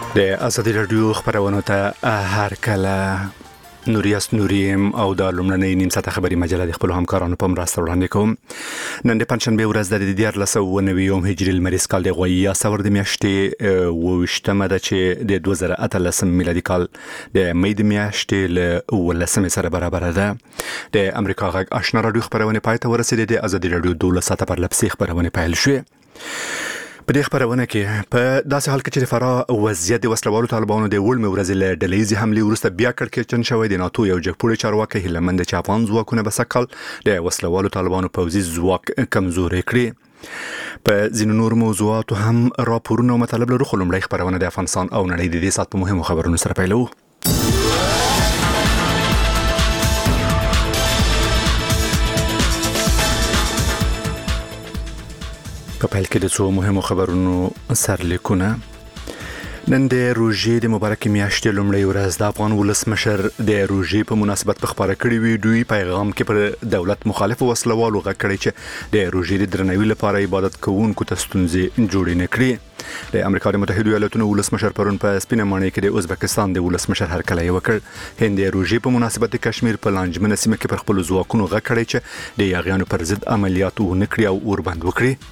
د ازادي راډیو خبرونه ته هر کله نوریاس نوریم او د لومړنۍ نیم ساعته خبري مجله د خپل همکارانو په مرسته وړاندې کوم. نن د پنځشنبه ورځ د 1409 هجري لمریز کال د غویا سور د میاشتې وشتمه ده چې د 2018 میلادي کال د مې د میاشتې له ولسمې سره برابر ده. د امریکا غږ آشنا راډیو خبرونه پاتې ورسېده. د ازادي راډیو 12 ساعته پر لپسې خبرونه پیل شوه. په دې خبرونه کې په داسې حال کې چې د فراه وضعیت د وسلوالو طالبانو د وړمې ورځې له ډلهیزې حملې وروسته بیا کړکېچن شوی. د ناتو یو جګپوړی چارواکي هیلمند چې افغان ځواکونه به سکل د وسلوالو طالبانو پوځي ځواک کمزوري کړي. په ځینو نور موضوعاتو هم راپورونه او مطالب لرو. خو لومړی خبرونه د افغانستان او نړۍ د دې سات په مهمو خبرونو سره پیلو. په پیل کې د څو مهمو خبرونو سرلیکونه. نن د روژې د مبارکې میاشتې لومړۍ ورځ د افغان ولسمشر د روژې په مناسبت په خبره کړې ویډیوي پیغام کې پر دولت مخالف وسلوالو غږ کړی چې د روژې د درناوي لپاره عبادت کوونکو ته ستونزې جوړې نه کړي. د امریکا د متحده ایالاتونو ولسمشر پرون په سپینه ماڼۍ کې د ازبکستان د ولسمشر هرکلی وکړ. هند د روژې په مناسبت د کشمیر په لانجمنه سیمه کې پر خپل ځواکونو غږ کړی چې د یاغیانو پر ضد عملیات ونه کړي او اوربند وکړي.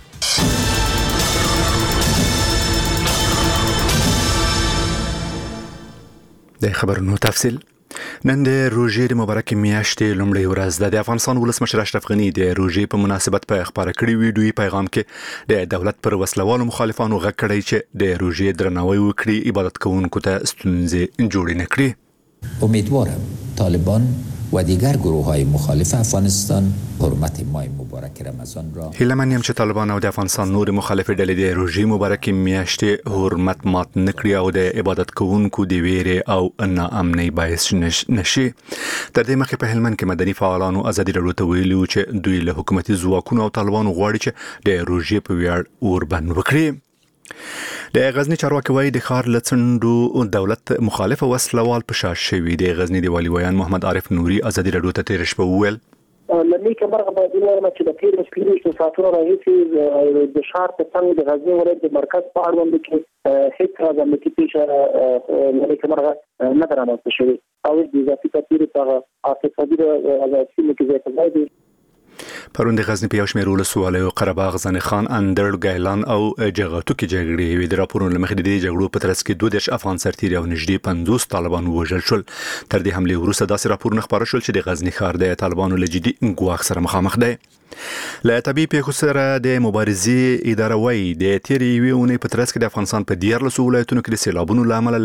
د خبرونو تفصیل. نن د روژې د مبارکې میاشتې لومړۍ ورځ ده. د افغانستان ولسمشر اشرف غنی د روژې په مناسبت په خبره کړې ویډیوي پیغام کې د دولت پر وسلوالو مخالفانو غږ کړی چې د روژې درناوی وکړي، عبادت کوونکو ته ستونزې جوړې نه کړي. امیدوارم طالبان و دیگر گروه‌های مخالف افغانستان حرمت ماه مبارک رمضان را هیله من یم چې طالبان او د افغانستان نور مخالف ډلې د روژې مبارکې میاشتې حرمت مات نکړي او د عبادت کوونکو د ویرې او ناامنۍ باعث نشي. تر دې مخکې په هلمند کې مدني فعالانو ازادي راډیو ته ویلي چې دوی له حکومتي ځواکونو او طالبانو غواړي چې د روژې په ویاړ اوربند وکړي. د غزنی چارواکي وایي د ښار لڅندو دولت مخالف وسلوال په شا شوی. د غزنی د والي ویان محمد عارف نوري ازادي راډیو ته تیر شپه وویل لمې کمرغه باید ویل چې د تیر مسلې ساتونو راځي د شهر په څنګ د غزنی ولایت د مرکز په اړوند کې هیڅ راځي چې لمې کمرغه نه درانه شوی او د اضافي تطبیق په اساس د ازادي کې ځای پرون د غزنی په یو شمېر ولسوالیو قره باغ، زنی خان، اندړ، ګایلان او جغتو کې جګړې وې. د راپورونو لمخې د دې جګړو په ترڅ کې 22 افغان سرتیري او نږدې 50 طالبان وژل شول. تر دې حملې وروسته داسې راپورونه خبر شول چې د غزنی ښار د طالبانو له جدي ګواښ سره مخامخ دی. له طبيعي پیښو سره د مبارزې اداره وایي د تیرې یوې اونۍ په ترڅ کې د افغانستان په 14 ولایتونو کې د سیلابونو لامل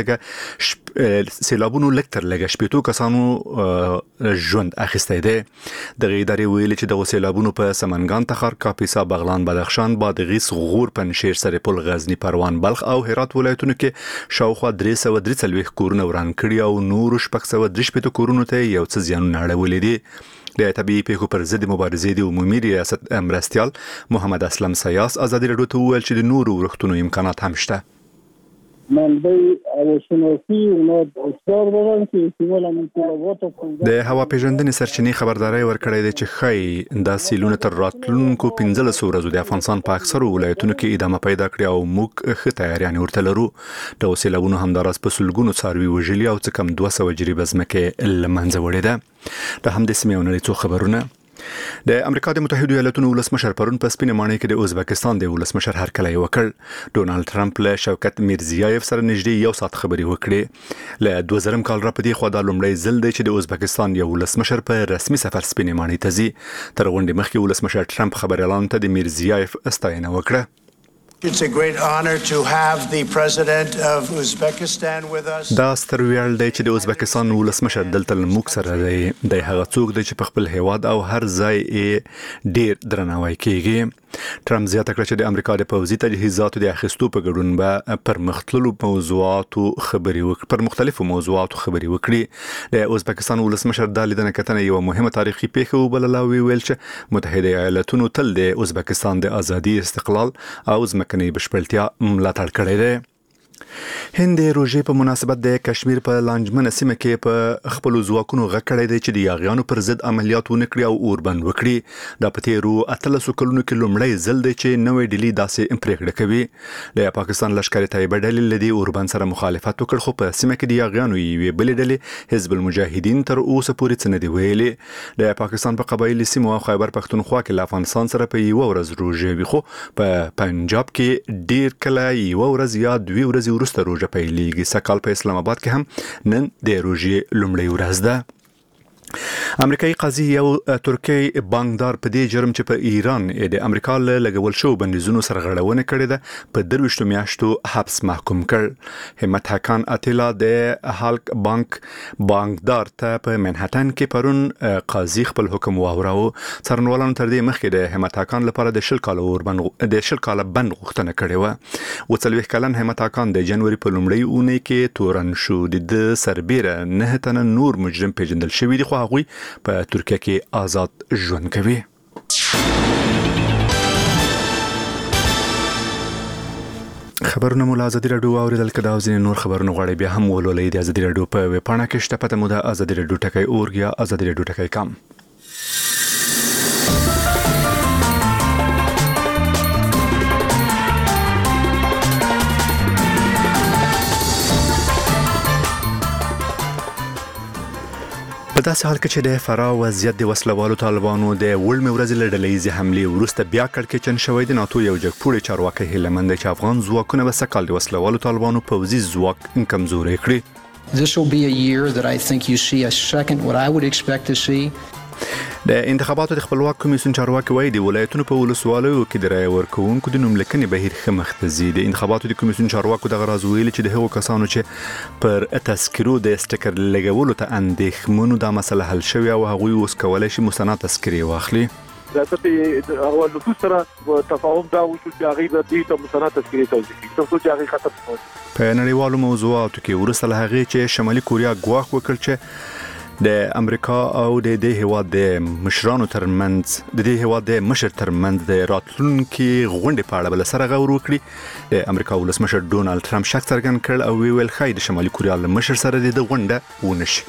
لکتر لګه شپېتو کسانو ژوند اخیستی دی. د ادارې ویلي چې د سیلابونو په سمنګان، تخار، کاپیسا، بغلان، بدخشان، بادغیس، غور، پنجشیر، سرپل، غزنی، پروان، بلخ او هرات ولایتونو کې شاوخوا 343 کورونه وران کړي او نور 613 کورونو ته یو څه زیانونه اړولي دي. د طبيعي پیښو پر ضد مبارزې د عمومي ریاست مرستيال محمد اسلم سیاس ازادي راډیو ته وویل چې د نورو ورښتونو امکانات هم شته. د هوا پیژندنې سرچینې خبرداري ورکړې ده چې خای د سیلونو تر راتلونکو 15 ورځو د افغانستان په اکثرو ولایتونو کې ادامه پیدا کړې او موږ ښه تیاریان ورته لرو. د سیلابونو همداراز په سلګونو څاروي وژلي او څه کم 200 جریبه ځمکه لمنځه وړې ده. د هم د سیمې او نړۍ څو خبرونه. د امریکا د متحده ایالاتونو ولسمشر پرون په سپینه ماڼۍ کې د ازبکستان د ولسمشر هرکلی وکړ. ډونالد ټرمپ له شوکت میرزیایف سره نږدې یو ساعت خبرې وکړې. له 2000 کال را پدې خو دا لومړی ځل دی چې د ازبکستان یو ولسمشر په رسمي سفر سپینه ماڼۍ ته ځي. تر غونډې مخکې ولسمشر ټرمپ خبريالانو ته د میرزیایف ستاینه وکړه. It's a great honor to have the president of Uzbekistan with us. دا ستر ویاړ دی چې د ازبکستان ولسمشر دلته موږ سره دی. د هغه څوک دی چې په خپل هیواد او هر ځای یې ډیر درناوی کوي. ټرمپ زیاته کړه چې د امریکا د پوځي تجهیزاتو د اخیستو په ګډون به پر مختلفو موضوعاتو خبرې وکړي. د ازبکستان ولسمشر د لیدنې کتنه یو مهمه تاریخي پیښه وبلله او ویل چې متحده ایالاتونو تل د ازبکستان د ازادي، استقلال او ځمکنۍ بشپړتیا ملاتړ کړی دی. هند د روژې په مناسبت د کشمیر په لانجمنه سیمه کې په خپل ځواکونو غکړې دي چې د یاغیانو پر ضد عملیات ونکړي او اوربند وکړي. د پتیرو 13 کلونو کې لومړی ځل دی چې نوې ډیلی داسې پریکړه کوي. د پاکستان لشکري طیبه ډلې لدی اوربند سره مخالفت وکړ خو په سیمه کې د یاغیانو یوې بلې ډلې حزب المجاهدین تر اوسه پورې څه نه دی ویلي. د پاکستان په قبایلی سیمو او خیبر پختونخوا کې له افغانستان سره په یو ورځ روژې وي خو په پنجاب کې ډیر کله یو ورځ یا 2 ورځې وروسته روژه پیلېږي. سکهال په اسلام آباد کې هم نن د روژې لومړۍ ورځ ده. امریکایي قاضي یو ترکی بانکدار په دې جرم چې په ایران د امریکا له لګول شو بندیزونو سرغړونه کړې ده په 23 میاشتو حبس محکوم کړ. همت حقان اتیلا د هالک بانک بانکدار ته په منهټن کې پرون قاضي خپل حکم واوراو. څارنوالانو تر دې مخکې د همت حقان لپاره د 10 کاله بند غوښتنه کړې و. وڅلوي کلن همت حقان د جنوري په لومړۍ اونۍ کې تورن شو. د سربېره 9 تنه نور مجرم پیژندل شوی دي خو هغوی په ترکیه کې آزاد ژوند کوي. خبرونه مو له ازادي راډیو اوریدل کړه او ځینې نور خبرونه غواړئ بیا هم ولولئ د ازادي راډیو په ویب پاڼه کې شته پته مو د ازادي راډیو ټکی اورګ یا ازادي راډیو ټکی کام. په داسې حال کې چې د فراه وضعیت د وسلوالو طالبانو د وړمې ورځې له ډلهییزې حملې وروسته بیا کړکېچن شوی دی. ناتو یو جګپوړی چارواکی هیله مند دی چې افغان ځواکونه به سږ کال د وسلوالو طالبانو پوځي ځواک کمزوری کړي. This will be a year that I think you see a second what I would expect to see. د انتخاباتو د خپلواک کمیسیون چارواکي وایي د ولایتونو په ولسوالیو کې د رای ورکوونکو د نوملیکنې بهیر ښه مخ ته ځي. د انتخاباتو د کمیسیون چارواکو دغه راز ویلي چې د هغو کسانو چې پر تذکرو د سټیکر لګولو ته اندېښمنو دا مسله حل شوې او هغوی اوس کولی شي مستند تذکرې واخلي. ریاست اول نفوذ سره تفاهم دا وشو چې هغه به دې ته مستند تذکرې توضیح کړي ترڅو چې هغه ختم شي. په نړیوالو موضوعاتو کې وروسته له هغې چې شمالي کوریا ګواښ وکړ چې د امریکا او د دې هیواد د مشرانو ترمنځ د دې هیواد د مشر ترمنځ د راتلونکي غونډې په اړه بل سره غور وکړي. د امریکا ولسمشر ډونالد ټرمپ شک څرګند کړ او ویل خای د شمالي کوریا له مشر سره د غونډه ونشي.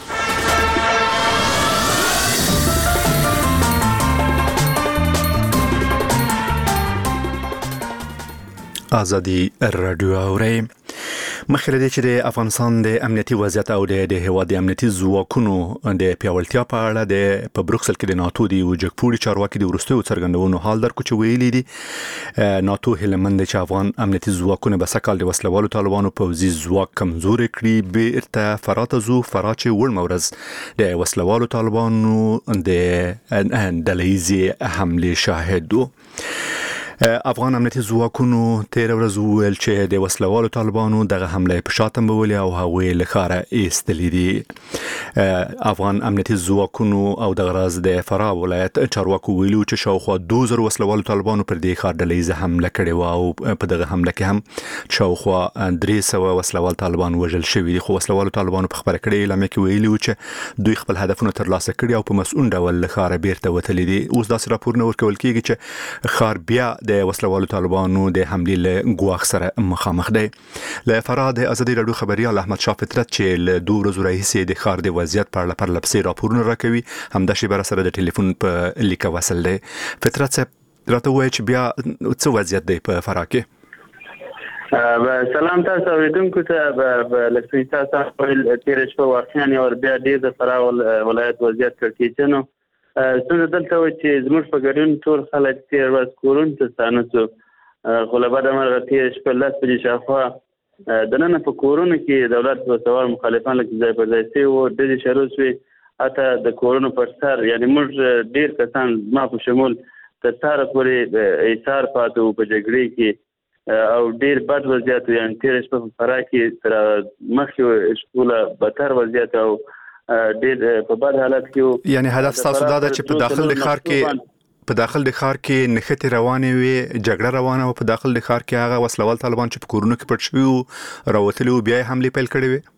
ازادي راډیو اوري. مخکې دې چې د افغانستان د امنیتي وضعیت او د هیواد د امنیتي ځواکونو د پیاوړتیا په اړه په بروکسل کې د ناتو د وجګپوړي چارواکي د وروستیو څرګندونو حال درکو چې ویلي دي ناتو هیله مند چې افغان امنیتي ځواکونه به سږ کال د وسلوالو طالبانو پوځي ځواک کمزوري کړي. بیرته فراه ته ځو. فراه چې وړمه ورځ د وسلوالو طالبانو د ډلهییزې حملې شاهد وو. افغان امنیتي ځواکونو تیر ورځ ویل چې د وسلوالو طالبانو دغه حمله په شاتم بولي او هغوی له ښاره ایستلې دي. افغان امنیتي ځواکونو او دغه راز د فراه ولایت چارواکو ویلو چې شاوخوا 2000 وسلوالو طالبانو پر دې ښار ډلهییزه حمله کړې و او په دغه حمله کې هم شاوخوا 300 وسلوال طالبان وژل شوي دي. خو وسلوالو طالبانو په خبره کړې اعلامیه کې ویلي چې دوی خپل هدفونه ترلاسه کړي او په مسؤل ډول له ښاره بیرته وتلي دي. اوس داسې راپورونه ورکول کېږي چې ښار بیا د وسلوالو طالبانو د حملې له ګواښ سره مخامخ دی. له فراه د ازادي راډیو خبريال احمد شاه فطرت چې له 2 ورځې راهیسې د ښار د وضعیت په اړه پرلپسې راپورونه راکوي همدا شیبه سره د ټلیفون په لیکه وصل دی. فطرت صاحب راته وایي چې بیا څه وضعیت دی په فراه کې؟ سلام تاسو اوریدونکو ته لکه تاسو خپل تیر شپه واقعا یو بیا د فراه ولایت وضعیت کړکېچنو څنګه دلته و چې زموږ په ګډون ټول خلک تیر ورځ کورونو ته ستانه شو. خو له بعده مرغه تیر شپه 10 بجې شاوخوا دننه په کورونو کې دولت وسوال مخالفان لکه ځای په ځای شوي وو. ډېرې شروع شوې حتی د کورونو پر سر یعنې موږ ډېر کسان ما په شمول تر سهاره پورې ایثار پاتې وو په جګړې کې او ډېر بد وضعیت و. یعنې تېره شپه په فراه کې تر مخکې شپوله بدتر وضعیت او ډېر په بد حالت کې. یعنی هدف تاسو دا ده چې په داخل د ښار کې نښتې روانې وي جګړه روانه او په داخل د ښار کې هغه وسلوال طالبان چې په کورونو کې پټ شوي وو راوتلي وو بیا یې حملې پیل کړې وي؟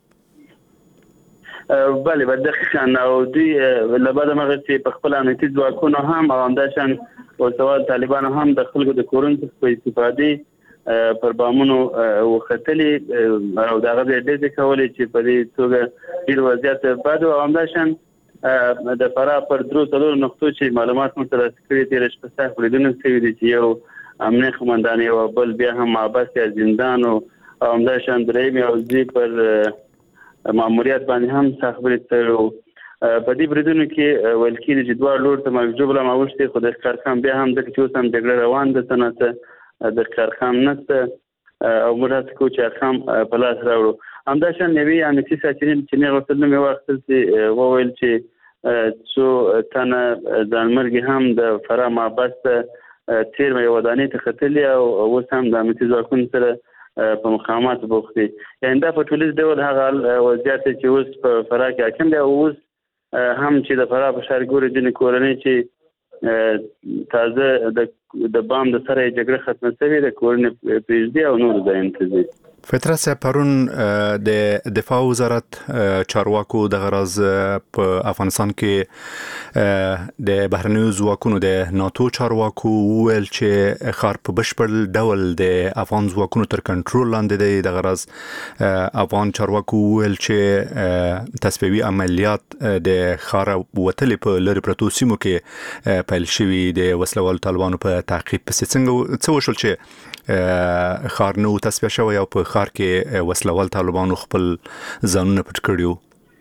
بله دقیقاً او دوی له بعده مغه چې په خپل امنیتي ځواکونو هم او همداشان وسلوال طالبان هم د خلکو د کورونو څخه په استفادې پر بامونو وختلي او دغه د دې کولې چې په دې توګه ډیر وضعیت بد او همداشان د فرا پر درو څلور نقطو چې معلومات مو تر سکري تیر شپه صاحب لیدنه کوي چې یو امنیه قومندان او بل بیا هم عباس یا زندان او همداشان درېم او زی پر ماموریت باندې هم صاحب تر په دې بریدونو کې ویل کېږي چې دوه لور ته مجبور لا ماوشته خو د کارخان بیا هم د کچوسم جګړه روان ده سنته د کارخان نشته او مراد کو چې کارخان په لاس راوړو همداشان نوی امنیتي ساتنې چې نه غوښتل نو وخت چې وویل چې څو تنه ځانمرګي هم د فرا مابست تیر مې ودانې ته ختلي او اوس هم د امنیتي ځواکونو سره په مقامات بوختي یعنی دا په ټولیز ډول هغه وضعیت چې اوس په فرا کې حاکم دی او اوس هم چې د فرا په ښار ګوري د کورنۍ چې تازه د بام د سره جګړه ختمه شوې د کورنۍ پیژدي او نور ځایونه ته فتره سپرون د دفاع وزارت چارواکو د غرض په افغانستان کې د بهرنیو ځواکونو د ناتو چارواکو ویل چې خار په بشپړ ډول د افغان ځواکونو تر کنټرول لاندې دی د غرض افغان چارواکو ویل چې تصفیوي عملیات د خار وتلې په لری پروتو سیمو کې پیل شوي د وسلوال طالبانو په تعقیب پسې څنګه وشول چې خار نو تصفیه شوی او په خار کې وسلوال طالبانو خپل ځانونه پټ کړیو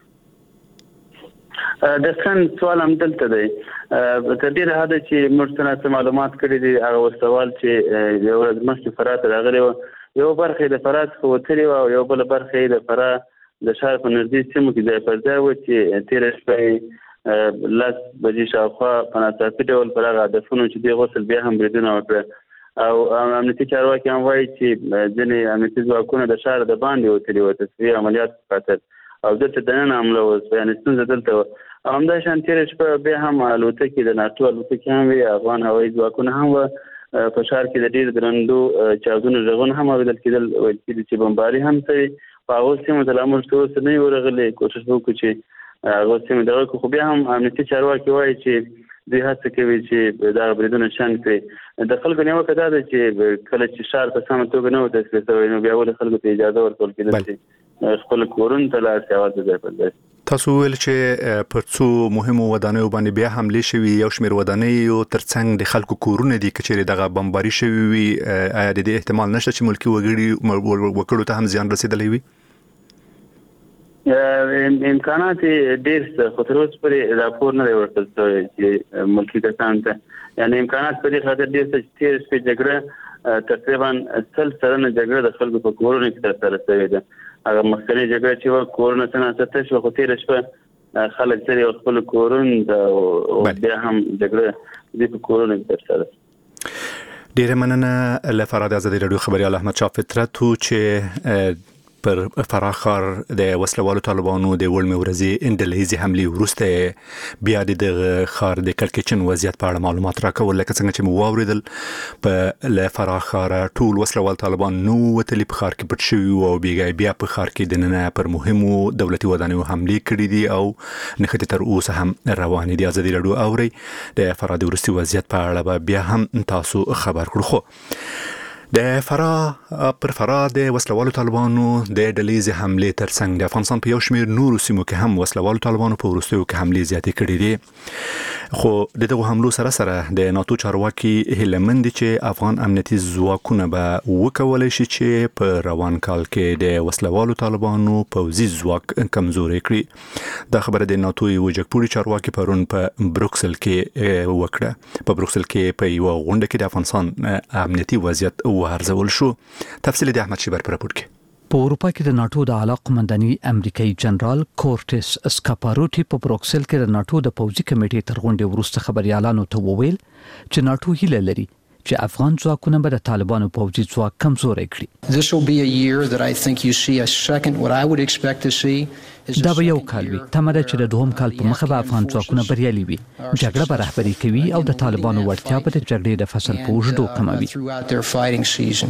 د څن سوال هم دلته دی تر دې راځي چې مرستنه معلومات کړي دي هغه وسلوال چې یو ورځ مخکې فرات راغلی یو برخه د فرات وتلی او یو بل برخه د فرا د شهر په نږدې سیمو کې ځای پر ځای و چې تیر شپه لاس بجې شاوخوا په ناڅاپي ډول پر هغه هدفونو چې دی غوښتل بیا هم بریدونه وکړه او امنیتي چارواکي هم وایي چې ځینې امنیتي ځواکونه د ښار د باندې وتلي وو تصفیې عملیات خاطر او دلته دننه حمله وشوه یعنې ستونزه دلته همداشان تېره شپه بیا هم الوتکې د ناټو الوتکې هم وي افغان هوایي ځواکونه هم وه په ښار کې د ډېر درندو چاودنو غږونه هم اورېدل کېدل ویل کېدل چې بمباري هم شوي په هغو سیمو ته لا موږ ته اوس نه یو ورغلی کوشش وکړو چې هغو سیمې دغه کړو خو بیا هم امنیتي چارواکي وایي چې دوی هڅه کوي چې دا بریدونه شنډ کړي د خلکو نیوکه دا ده چې کله چې ښار په سمه توګه نه و تصفیه شوی نو بیا ولې خلکو ته اجازه ورکول کېدل چې خپل کورونو ته لاړ شي یوازې ځای پر ځای تاسو ویل چې پر څو مهمو ودانیو باندې بیا حملې شوي یو شمېر ودانیو ترڅنګ د خلکو کورونه دي که چېرې دغه بمباري شوي وي آیا د دې احتمال نشته چې ملکي وګړو ته هم زیان رسېدلی وي امکانات ډېر څه خو تر اوسه پورې راپور نه دی ورکړل شوی چې ملکي کسانو ته یعنې امکانات په دې خاطر ډېر څه چې تېره شپې جګړه تقریبا 100 سلنه جګړه د خلکو په کورونو کې ترسره شوې ده هغه مخکنۍ جګړه چې وه کورونه څه ناڅه شوه خو تېره شپه خلک سره خپلو کورونو ته بیا هم جګړه دې په کورونو کې ترسره ډېره مننه له فراد ازادي راډیو خبریال احمدشاه فطرت چې پر فراخر د وسلوالو طالبانو د وړمې ورځې انډلیزي حملې وروسته بیا د خار د کړکېچن وضعیت په اړه معلومات راکول لکه څنګه چې مو واوریدل په ل فراخر ټول وسلوال طالبان نو وتلی په خار کې پټ شوي او بیا په خار کې د نن پر مهمو دولتي ودانیو حملې کړې دي او نښتې تر اوسه هم روانې دي ازادي راډیو اوري د فراد وروستي وضعیت په اړه بیا هم تاسو خبر کړو خو د فرا د وسلوالو طالبانو د ډلېزي حملې ترڅنګ د افغانستان په یو شمېر نورو سیمو کې هم وسلوالو طالبانو په وروستیو کې حملې زیاتې کړې دي خو د دغه حملو سره سره د ناتو چارواکي هیله مند چې افغان امنیتي ځواکونه به وکولای شي چې په روان کال کې د وسلوالو طالبانو پوځي ځواک کمزوري کړي دا خبره د ناتو یو جګپوړي چارواکي پرون په بروکسل کې وکړه په بروکسل کې په یو غونډه کې د افغانستان امنیتي وضعیت ارزول شو تفصیل د احمد شیبر پر راپور کې په اروپا کې د ناتو د اعلی قومنداني امریکایي جنرال کورټس اسکاپاروټي په بروکسل کې د ناتو د پوځي کمیټې تر غونډې وروسته خبريالانو ته وویل چې ناتو هیله لري چې افغان ځواکونه به د طالبانو پوځي ځواک کمزوري کړي. This will be a year that I think you see a second what I would expect to see دا به یو کال وي تمره چې د دوهم کال په مخه به افغان ځواکونه بریالي وي جګړه به رهبري کوي او د طالبانو وړتیا به د جګړې د فصل په اوږدو کموي.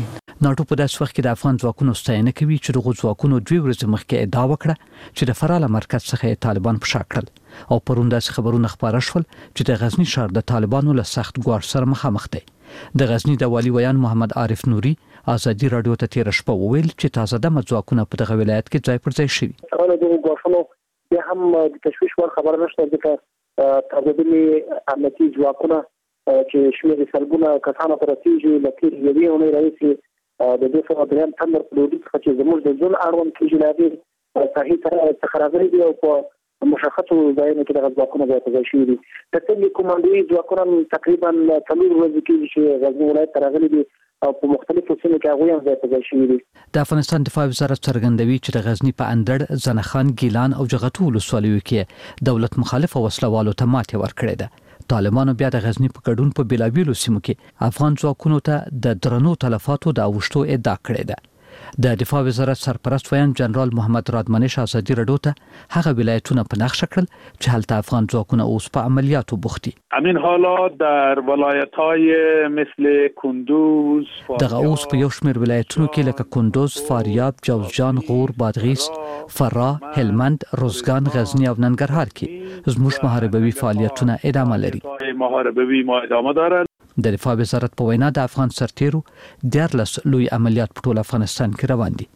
ناټو په داسې وخت کې د افغان ځواکونو ستاینه کوي چې دغه ځواکونو 2 ورځې مخکې ادعا وکړه چې د فراه له مرکز څخه طالبان په شا کړل او پرون داسې خبرونه خپاره شول چې د غزنی ښار د طالبانو له سخت ګواښ سره مخامخ دی. د غزنی د والي ویان محمد عارف نوري ازادي رادیو ته تیر شپه وویل چې تازه د ځواکونو په دغه ولایت کې ځای پر ځای شوي. اوله د ګواښونو بیا هم د تشویش ور خبره نشته چې ترځدني امنیتي ځواکونه چې شمېر سلګونه کسانو ته رسیږي لکه یوې اونۍ راځي د دې څخه دریم تمر پروډي چې زموږ د ځون اړوند کېږي لري صحیح سره خرابې دي او په مشخصو ځایونو کې د ځواکونو ځای پر شي دي. د څنګه کوماندوي ځواکونه تقریبا 3 ورځې کې چې غزنی ولایت راغلي دي او په مختلفو سیمو کې هغه هم ځای پر شي دي. د افغانستان دفاع وزارت څرګندوي چې د غزنی په اندړ زنخان ګیلان او جغتو ولسوالیو کې دولت مخالف وسلوالو ته ماتې ورکړې ده. طالبانو بیا د غزنی په ګډون په بیلابیلو سیمو کې افغان ځواکونو ته د درنو تلفاتو د اوښتو ادعا کړې ده. د دفاع وزارت سرپرست ویان جنرال محمد رادمنش ازادي رادیو ته هغه ولایتونه په نقشه کړل چې هلته افغان ځواکونه اوس په عملیاتو بوخت دي. همین حالات در ولایت‌های مثل کندوز دغه اوس په یو شمېر ولایتونو کې لکه کندوز، فاریاب، جوزجان، غور، بادغیس، فراه، هلمند، روزګان، غزنی او ننګرهار کې زموږ محاربوي فعالیتونه ادامه لري. محاربوي ما ادامه دارند. د دفاع وزارت په وینا د افغان سرتیرو 14 لوی عملیات په ټول افغانستان کې روان دي.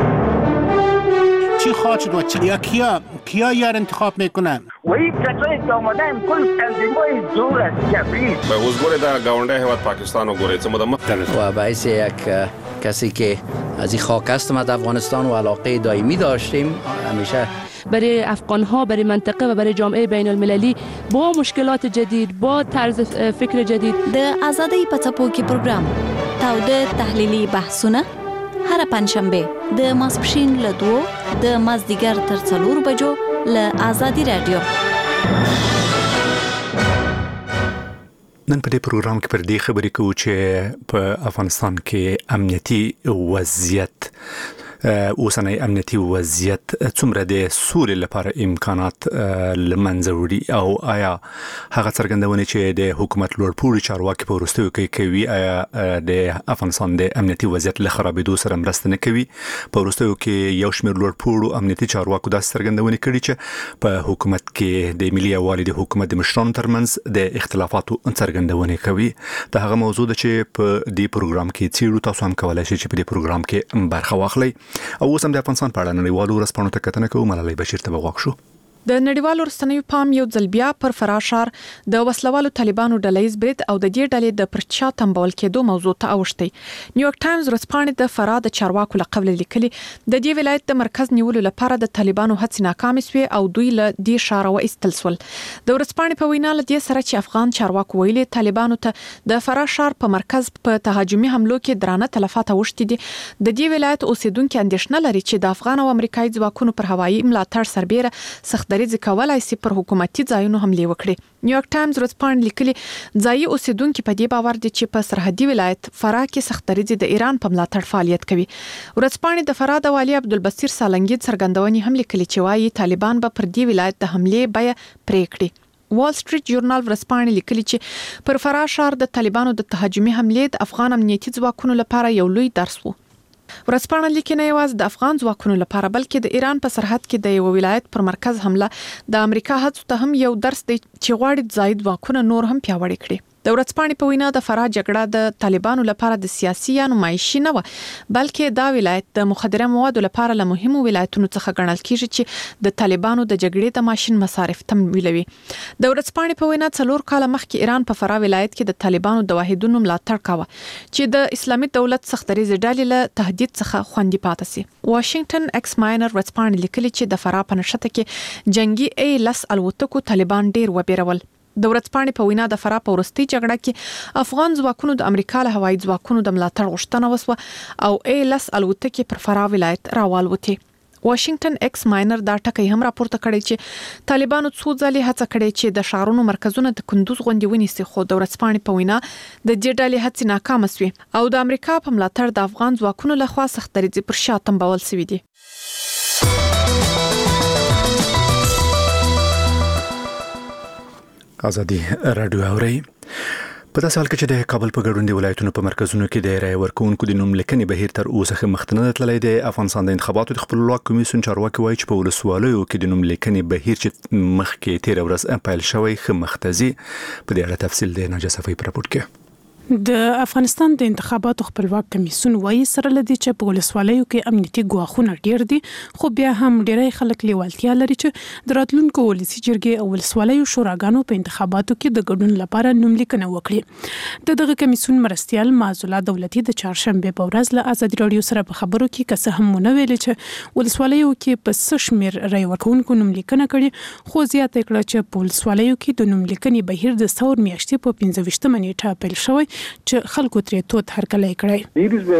چی خواهد شد و کیا یار انتخاب میکنن؟ وی کسایی که آمدن کل تنظیم‌های زور است کبیر. به حضور در گاونده هیواد پاکستان و گوره چه مدام و باعث یک کسی که از این خاک هستم از افغانستان و علاقه دائمی داشتیم همیشه برای افغان‌ها، برای منطقه و برای جامعه بین المللی با مشکلات جدید، با طرز فکر جدید. د آزادی په څپو کې پروګرام تاوده تحلیلي بحثونه هر پنځشنبه د ماسپښین له 2 د مازدیګر تر 4 بجو له آزادی رادیو. نن په دې پروګرام کې پر دې خبرې کوو چې په افغانستان کې امنیتي وضعیت اوسنۍ امنیتي وضعیت څومره د سولې لپاره امکانات لمنځه وړي او آیا هغه څرګندونه چې د حکومت لوړپوړي چارواکي په وروستیو کې کوي آیا د افغانستان د امنیتي وضعیت له خرابېدو سره مرسته نه کوي. په وروستیو کې یو شمېر لوړپوړو امنیتي چارواکو داسې څرګندونه کړې چې په حکومت کې د ملي یووالي د حکومت د مشرانو ترمنځ د اختلافاتو څرګندونه کوي. دا هغه موضوع ده چې په دې پروګرام کې څیړو. تاسو هم کولای شئ چې په دې پروګرام کې برخه واخلئ. او اوس هم د افغانستان په اړه نړیوالو ورځپاڼو ته کتنه کوو. ملالۍ بشیر ته وغوښ شو. د نړیوالو رسنیو پام یو ځل بیا پر فراه ښار د وسلوالو طالبانو ډلهیز برید او د دې ډلې د پرچا تنبول کېدو موضوع ته اوښتي. نیویورک ټایمز ورځپاڼې د فراه د چارواکو له قبل لیکلي د دې ولایت د مرکز نیولو لپاره د طالبانو هڅې ناکامې شوې او دوی له دې ښاره وایستل شول. د ورځپاڼې په وینا له دې سره چې افغان چارواکو ویلي طالبانو ته د فراه ښار په مرکز په تهاجمي حملو کې درانه تلفات اوښتي دي. د دې ولایت اوسیدونکو اندېښنه لري چې د افغان او امریکایي ځواکونو پر هوایي ملاتړ سربېره سختدریځ کولای پر حکومتي ځایونو حمله وکړي. نیویورک ټایمز ورځپاڼې لیکلي ځایي اوسیدونکو په دې باور دي چې په سرحدي ولایت فراه کې سختدریځ د ایران په ملاتړ فعالیت کوي. ورځپاڼې د فراه د والي عبدالبصیر سالنګي څرګندونې هم لیکلي چې وايي طالبان به پر دې ولایت د حمله بیه پرې کړي. وال سټریټ جورنال ورځپاڼې لیکلي چې پر فراه ښار د طالبانو د تهاجمي حمله د افغان امنیتي ځواکونو لپاره یو لوی درس وو. ورځپاڼه لیکي نه یوازې د افغان ځواکونو لپاره بلکې د ایران په سرحد کې د یو ولایت پر مرکز حمله د امریکا هڅو ته هم یو درس دی چې غواړي ځای ځواکونه نور هم پیاوړي کړي. د ورځپاڼې په وینا د فراه جګړه د طالبانو لپاره د سیاسي یا نمایشي نه و بلکې دا ولایت د مخدره موادو لپاره له مهمو ولایتونو څخه ګڼل کیږي چې د طالبانو د جګړې د ماشين مصارف تمویلوي. د ورځپاڼې په وینا 4 کال مخکې ایران په فراه ولایت کې د طالبانو د واحدونو ملاتړ کاوه چې د اسلامي دولت سختدریځ ډلې له تهدید څخه خوندي پاتې سي. واشنگټن ایکس ماینر ورځپاڼې لیکلي چې د فراه په نشته کې جنگي A-10 الوتکو طالبان ډیر وبېرول. د ورځپاڼې په وینا د فراه په وروستي جګړه کې افغان ځواکونو د امریکا له هوایي ځواکونو د ملاتړ غوښتنه وسوه او A-10 الوتکې پر فراه ولایت راوالوتې. واشنگټن ایکس ماینر دا ټکی هم راپورته کړی چې طالبانو څو ځلې هڅه کړې چې د ښارونو مرکزونه د کندوز غونډې ونیسي خو د ورځپاڼې په وینا د دې ډلې هڅې ناکامه شوې او د امریکا په ملاتړ د افغان ځواکونو لخوا سختدریځ پر شا تنبول شوی دی. آزادي رادیو اوري. په داسې حال کې چې د کابل په ګډون د ولایتونو په مرکزونو کې د رای ورکوونکو د نوم لیکنې بهیر تر اوسه ښه مخته نه تللی دی. افغانستان د انتخاباتو د خپلواک کمیسیون چارواکي وایي چې په ولسوالیو کې د نوم لیکنې بهیر چې مخکې تېره ورځ پیل شوی ښه مخته ځي. په دې اړه تفصیل د ناجیه صفی په راپور کې. د افغانستان د انتخاباتو خپلواک کمیسیون وایي سره لدی چې په ولسوالیو کې امنیتي ګواښونه ډیر دي، خو بیا هم ډیری خلک لیوالتیا لري چې د راتلونکو ولسي جرګې او ولسوالیو شوراګانو په انتخاباتو کې د ګډون لپاره نوم لیکنه وکړي. دغه کمیسیون مرستیال معزوله دولتي د چهارشنبه په ورځ له ازادي راډیو سره په خبرو کې کسه هم ونویل چې ولسوالیو کې په سشمیر رای ورکوونکو نوم لیکنه کړي، خو زیاته کړه چې په ولسوالیو کې د نوم لیکنې بهیر د ثور میاشتې په 15 نیټه پیل شوی چې خلکو ترې توت هرکلی کړی.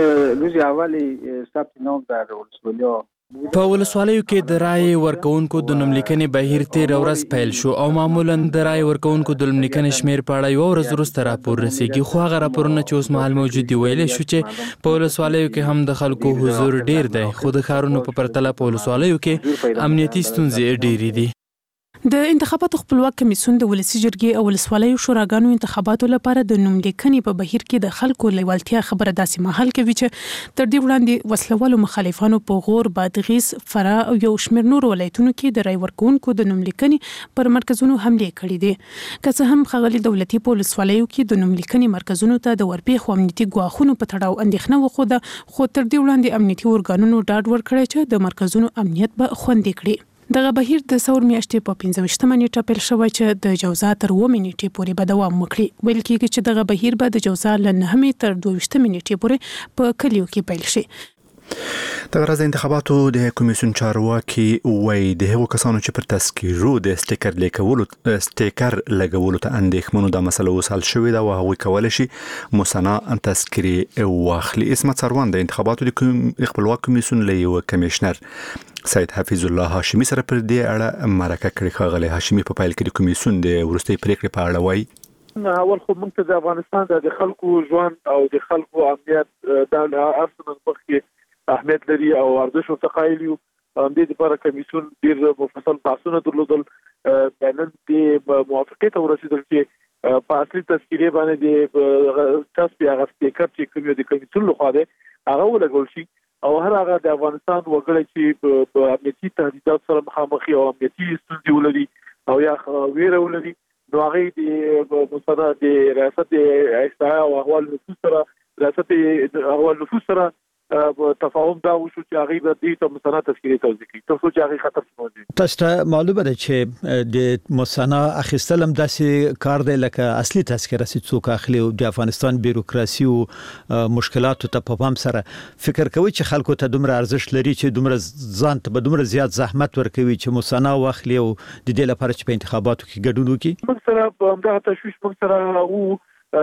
په ولسوالیو کې د رای ورکوونکو د نوم لیکنې بهیر تېره ورځ پیل شو او معمولا د رای ورکوونکو د نوم لیکنې شمیر په اړه یوه ورځ وروسته راپور رسیږي، خو هغه راپورونه چې اوس مهال موجود دي ویلی شو چې په ولسوالیو کې هم د خلکو حضور ډیر دی، خو د ښارونو په پرتله په ولسوالیو کې امنیتي ستونزې ډیرې دي. د انتخاباتو خپلواک کمیسیون د ولسي جرګې او ولسوالیو شوراګانو انتخاباتو لپاره د نوم لیکنې په بهیر کې د خلکو لیوالتیا خبره داسې مهال کوي چې تر دې وړاندې وسلوالو مخالفانو په غور، بادغیس، فراه او یو شمېر نور ولایتونو کې د رای ورکوونکو د نوم لیکنې پر مرکزونو حملې کړې دي. که څه هم ښاغلي دولتي په ولسوالیو کې د نوم لیکنې مرکزونو ته د ورپېښو امنیتي ګواښونو په تړاو اندېښنه وښوده، خو تر دې وړاندې امنیتي ارګانونو ډاډ ورکړی چې د مرکزونو امنیت به خوندي کړي. دغه بهیر د ثور میاشتې په 15 نیټه پیل شوی چې د جوزا تر 9 نیټې پورې به دوام وکړي. ویل کېږي چې دغه بهیر به د جوزا له 9 تر 22 نیټې پورې په کلیو کې پیل شي. دغه ورځ د انتخاباتو د کمیسیون چارواکي وایي د هغو کسانو چې پر تذکیرو د سټیکر لګولو ته اندېښمنو دا مسله اوس حل شوې ده او هغوی کولی شي مصنع تذکیرې واخلي. عصمت سروان د انتخاباتو د خپلواک کمیسیون له یوه کمیشنر سید حفیظ الله هاشمی سره پر دې اړه مرکه کړې. ښاغلی هاشمی په پیل کې د کمیسیون د وروستۍ پریکړې په اړه وایي اول خو موږ ته د افغانستان د خلکو ژوند او د خلکو امنیت د ارسنال مخکې اهمیت لري او ارزښت ورته قایل یو. د دې لپاره کمیسیون ډېر مفصل بحثونه درلودل، نن د موافقې ته ورسېدل چې په اصلي تذکیرې باندې د تاسو هغه سټیکر چې کوم د کمیسیون لخوا دی هغه ولګول شي او هر هغه د افغانستان وګړي چې په امنیتي تهدیدات سره مخامخ او امنیتي ستونزې ولري او یا ویره ولري نو هغه د مصنع د ریاست احصایه او احوال نفوس سره تفاهم دا وشو چې هغه د دې ته مصنع تذکیرې توضیح کوي تر څو چې هغه خطر موجود. تاسو ته معلومه ده چې د مصنع اخیستل هم داسې کار دی لکه اصلي تذکیره چې څوک اخلي او د افغانستان بیروکراسي او مشکلاتو ته په پام سره فکر کوي چې خلکو ته دومره ارزښت لري چې دومره ځان ته به دومره زیات زحمت ورکوي چې مصنع واخلي او د دې لپاره چې په انتخاباتو کې ګډون وکړي. موږ سره په همدغه تشویش موږ سره وو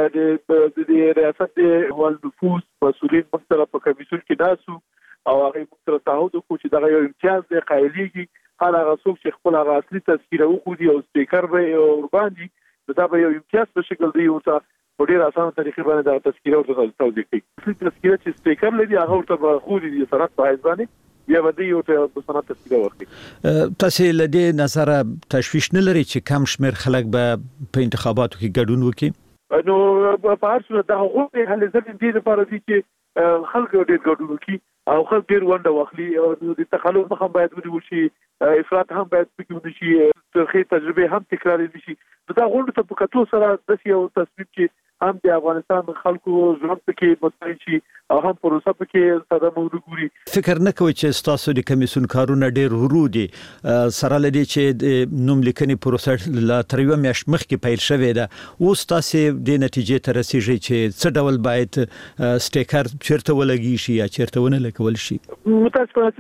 د ریاست احوال نفوس مسؤلین موږ سره په کمیسیون کې ناسو او هغه موږ سره تعهد وکړو چې دغه یو امتیاز دی قایلیږي هر هغه څوک چې خپل هغه اصلي تذکیره وکړي او سپیکر به ورباندې دا به یو امتیاز په شکل دی ورته په ډېر اسانه طریقې باندې د تذکیره ورته توضیح کوي. اصلي تذکیره چې سپیکر لري هغه ورته به خو دي سره په حساب باندې یا ودی یو ته مصنع تذکیره ورکړي. تاسو له دې نظر تشویش نه لري چې کم شمیر خلک به په انتخاباتو کې ګډون وکړي؟ نو په هر صورت دا غوښتنه هلې ځکه دې لپاره دي چې خلک ډېر ګډون وکړي او خلک ډېر ونډه واخلي او د تخلف مخه باید ونیول شي، افراط هم باید پکې ونه شي، ترخې تجربه هم تکرار نشي. دا غونډه ته په کتو سره د یو تصمیم چې هم د افغانستان خلکو ژوند پکې مطمئن شي او هم پروسه پکې ساده وګوري. فکر نه کوي چې تاسو د کمیسیون کارونه ډېر ورو دي سره لدی چې د نوم لیکنې پروسه لا تر یو میاشت مخکې پیل شوې ده اوس تاسو د نتیجې ته رسیږئ چې څه ډول باید سټیکر چیرته ولګي شي یا چیرته ونه لګول شي؟ متاسفانه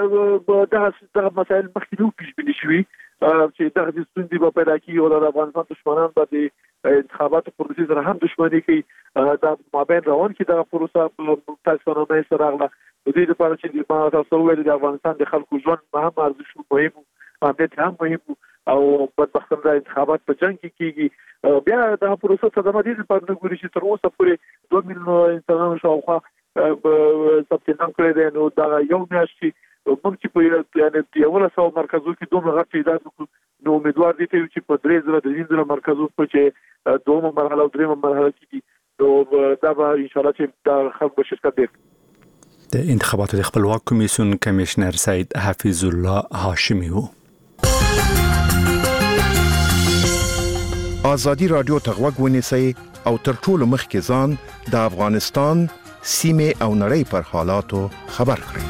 چې دا مسایل مخکې نو پیش بینی شوي چې دغه د ستونزې په پیدا کې او د افغانستان دښمنان باندې انتخاباتو پروسې سره هم دښمني کوي. دا مابین روان کې دغه پروسه په تاسو نه سره راغله د دې لپاره چې ما تاسو ویل د افغانستان د خلکو ژوند مهم ارزښت مهم امنیت هم مهم او بدبختانه د انتخابات په جنګ کې کیږي. بیا د پروسه صدمه دي په نړۍ کې چې تر اوسه پورې 2 میلیون انسانانو شاوخوا ثبت نام کړی دی. نو دا یو میاشت موږ چې په یو له 100 مرکزو کې دومره غټ تعداد نو امیدوار دي چې په 3000 مرکزو په چې دومره مرحله او دریمه مرحله کې نو دا به ان شاء الله چې دا خلک شرکت دي. د انتخاباتو د خپلواک کمیسیون کمشنر سید حفیظ الله هاشمی وو. آزادی رادیو تغوږ ونیسئ او تر ټولو مخکې ځان د افغانستان سیمه او نړۍ پر حالاتو خبر کړئ.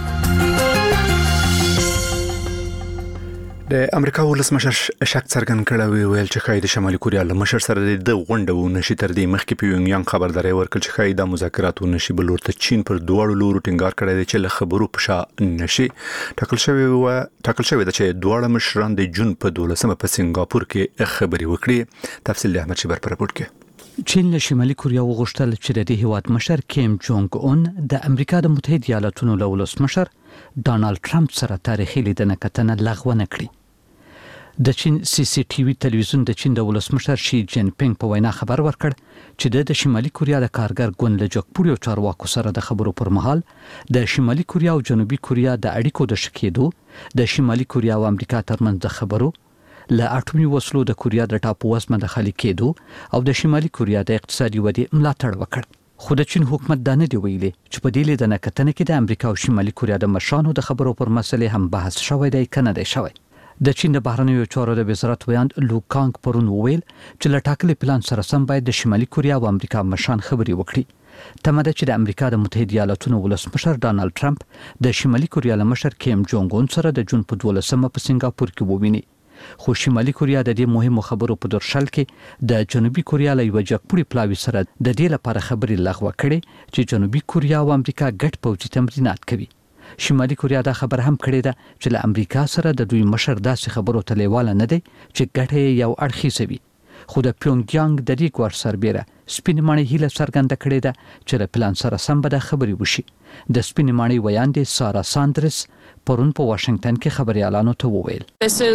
د امریکا ولسمشر شک څرګند کړی ویل چې خای د شمالي کوریا له مشر سره د غونډو نشي تر دې مخکې پیونګیانګ خبرداري ورکړ چې خای د مذاکراتو نشي بلور ته چین پر دوړو لورو ټینګار کړی دی چې له خبرو پښه نشي ټاکل شوی د چې دوړه مشران د جون په 12مه په سنگاپور کې خبري وکړي. تفصیل د احمد شبر پر راپورټ کې. چین له شمالي کوریا وغوښتل چې د دې هیواد مشر کیم جونګ اون د امریکا د متحده ایالاتونو له ولسمشر ډانالډ ټرمپ سره تاریخي لیدنه کتنه لغوه نکړي. د چین سی سی ټي وي تلویزیون د چین د ولسمشر شي جین پینګ په وینا خبر ورکړ چې د شمالي کوریا د کارګر ګوند له جګپوړو چارواکو سره د خبرو پر مهال د شمالي کوریا او جنوبي کوریا د اړیکو د شکېدو، د شمالي کوریا او امریکا ترمنځ د خبرو له اټومي وسلو د کوریا د ټاپو وزمه د خالي کېدو او د شمالي کوریا د اقتصادي ودې ملاتړ وکړ. خو د چین حکومت دا نه دی ویلي چې په دې لیدنه کتنه کې د امریکا او شمالي کوریا د مشرانو د خبرو پر مسلې هم بحث شوی دی کنه دی شوی. د چین د بهرنیو چارو د وزارت ویاند لو کانګ پرون وویل چې له ټاکلي پلان سره سم باید د شمالي کوریا او امریکا مشران خبري وکړي. تمه ده چې د امریکا د متحده ایالاتونو ولسمشر ډانالډ ټرمپ د شمالي کوریا له مشر کیم جونګ اون سره د جون په 12مه په سنگاپور کې وویني. خو شمالي کوریا د دې مهمو خبرو په درشل کې د جنوبي کوریا له یو جګپوړي پلاوي سره د دې لپاره خبري لغوه کړي چې جنوبي کوریا او امریکا ګډ پوځي تمرینات کوي. شمالي کوریا دا خبر هم کړی ده چې له امریکا سره د دوی مشر داسې خبرو ته لیواله نه دی چې ګټه یو اړخیزه وي. خو د پیونګیانګ د دې کور سربېره سپینمانې هیله څرګنده کړې ده چې له پلان سره سم به د خبرې وشي. د سپینمانې ویاندې سارا ساندرس پرون په واشنگټن کې خبريالانو ته وویل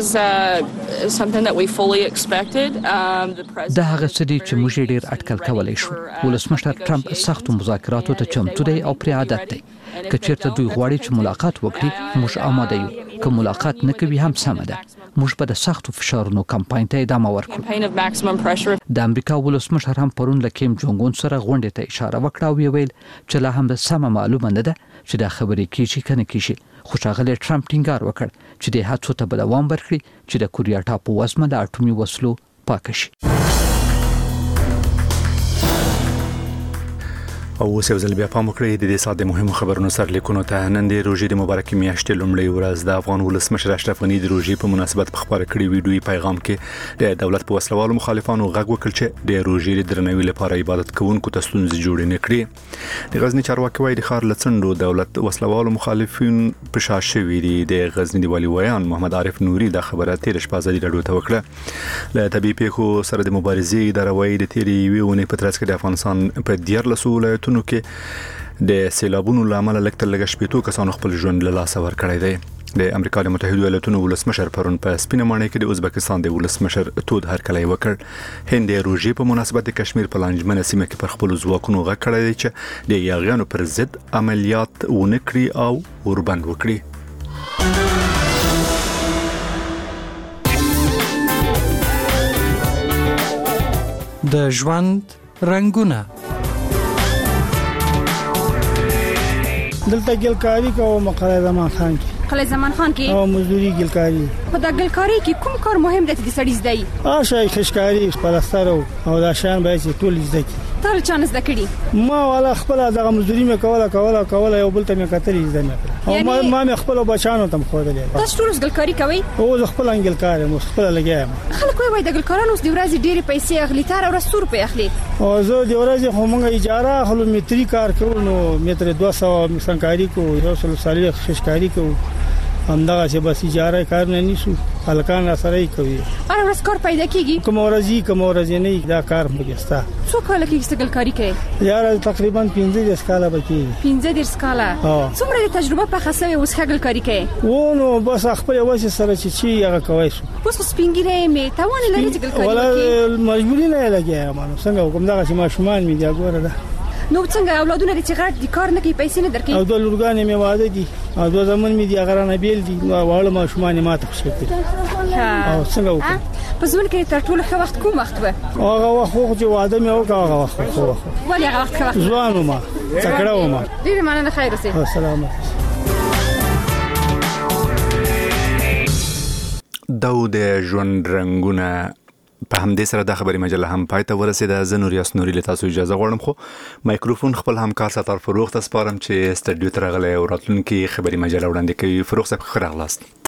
دا هغه څه دي چې موږ ډیر اټکل کولای شو. ولسمشر ټرمپ سخت مذاکراتو ته چمتو دی او پر عادت دی. که چیرته دوی غواړي چې ملاقات وکړي موږ آماده یو، که ملاقات نه کوي هم سمه ده. موږ به د سختو فشارونو کمپاین ته ادامه ورکړو. د امریکا ولسمشر هم پرون له کیم جونګ اون سره غونډې ته اشاره وکړه او ویل چې لا هم سمه معلومه نه ده چې دا خبرې کیږي کنه کیږي. خو ښاغلی ټرمپ ټینګار وکړ چې د هڅو ته به دوام ورکړي چې د کوریا ټاپو وزمه د اټومي وسلو پاک شي. او اوس یو ځل بیا پام وکړئ د دې ساده مهمو خبرونو سرلیکونو ته. نن د روژې د مبارکي میاشتې لومړۍ ورځ د افغان ولسمشر اشرف غني د روژې په مناسبت په خبره کړي ویډیوي پیغام کې د دولت په وسلوالو مخالفانو غږ وکړ چې د روژې د درناوي لپاره عبادت کوونکو ته ستونزې جوړې نه کړي. د غزنی چارواکي وايي د ښار لڅندو دولت وسلوالو مخالفین په شا شوي دي. د غزنی د والي ویان محمد عارف نوري د خبره تیر شپه ازادي راډیو ته وکړه. له طبيعي پیښو سره د مبارزې اداره وايي د تیرې یوې ونې په ترڅ کې د افغانستان په 14 ولایتونو کې د سیلابونو لامل لکه لږ شپېتو کسانو خپل ژوند له لاسه ورکړی دی. د امریکا د متحده ایالاتونو ولسمشر پرون په سپینمانې کې د ازبکستان د ولسمشر تود هرکلی وکړ. هند د روژې په مناسبت د کشمیر په لانجمنه سیمه کې پر خپل ځواکونو غږ کړی دی چې د یاغیانو پر ضد عملیات ونه کړي او اوربند وکړي. د ژوند رنگونه دلته ګلکاری کوم قلعه زمان خان کې قلعه زمان خان کې او مزدوري ګلکاری. په دا ګلکاری کې کوم کار مهم دی چې سړی زده شي؟ خشکاری پلستر او دا شان به چې ټول زده کی. تاسو چانس زده کړی؟ ما والا خپل دغه مزدوري مې کوله یو بل ته مې کتلې زده مې او ما مې خپل بچانو ته خودلې. تاسو ټول ګلکاری کوي؟ او خپل ګلکاری مو خپل لګایم. خلک وایي د ګلکارانو د ورځې ډېری پیسې اخلي تر او 100 روپۍ اخلي. او زه د ورځې خو مونږه اجاره خلو متری کار کوو نو متر 200 مسنکاری کو یو سل صالح خشکاری کو همدغه چې بس اجاره کار نه نیسو هلکان سره کوي. اره ورځ کار پیدا کیږي؟ کوم ورځ نه دا کار مګستا. څو کال کې ګلکاری کوي؟ یار تقریبا 15 کاله بکی. 15 کاله. څومره تجربه په خاصه اوس ګلکاری کوي؟ و نو بس خپل واسه سره چې هغه کوي. اوس سپینګری می توان لري چې ګلکاری کوي؟ ولا مجبوری نه لګي ما څنګه کوم دا چې ما شومان می دی ګوره ده. نو څنګه اولادونه چې غړ دي کار نه کوي پیسې نه درکې؟ او د لورګانې می واده دي او د زمون می دی غره نه بیل دي واړه ما شومان ما ته خوشی کړ. او څنګه وکړو په ژوند کې تر ټولو ښه وخت کوم وخت و هغه وخت چې واده مې وکړ هغه وخت ولې هغه وخت ځوان وم تکړه وم ډېر مننه خیر اوسئ السلام د ژوند رنگونه په همدې سره د خبري مجله هم پای ته ورسېده. زه نوریاس نوري له تاسو اجازه غواړم خو مایکروفون خپل همکار ستار فروغ ته سپارم چې استډیو ته راغلی او راتلونکي خبري مجله وړاندې کوي. فروغ صاحب ښه راغلاست.